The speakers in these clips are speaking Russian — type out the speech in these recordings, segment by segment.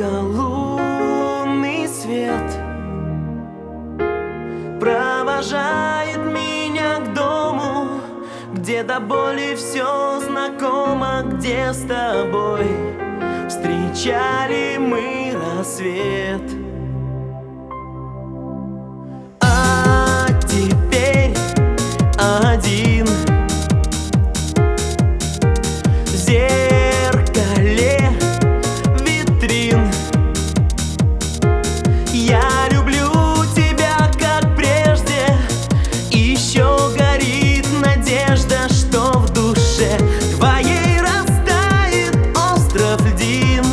Только лунный свет провожает меня к дому, где до боли все знакомо, где с тобой встречали мы рассвет. А теперь один в зеркале витрин. Я люблю тебя, как прежде, еще горит надежда, что в душе твоей растает остров льдин.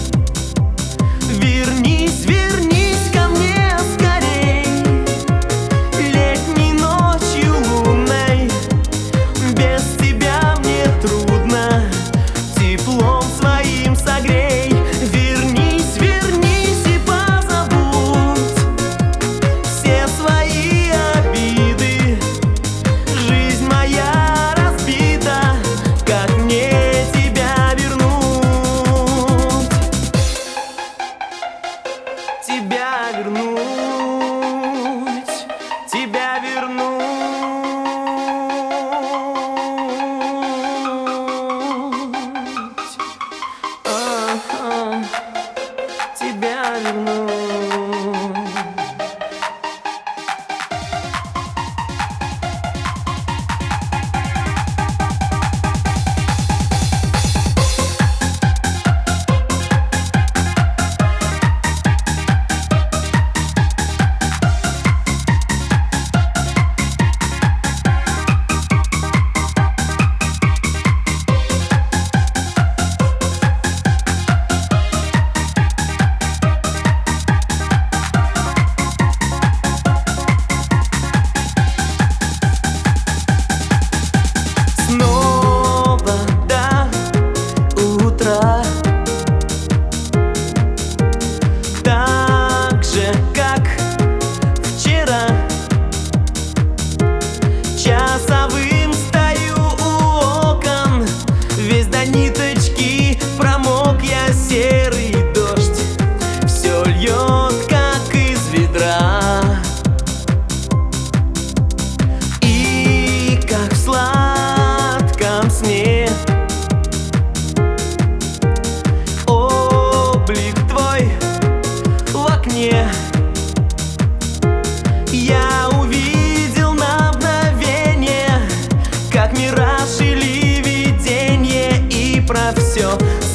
Вернись, вернись ко мне скорей, летней ночью лунной. Без тебя мне трудно, теплом своим согрей. Вернись, вернись и позабудь все свои обиды. Жизнь моя разбита, как мне тебя вернуть? Тебя вернуть, тебя вернуть. Тебя вернуть. Снова до утра, так же, как вчера. Часовым стою у окон, весь до ниточки промок я. Серый дождь все льет, как из ведра. И как в сладком сне облик твой в окне я увидел на мгновение, как мираж или видение. И про все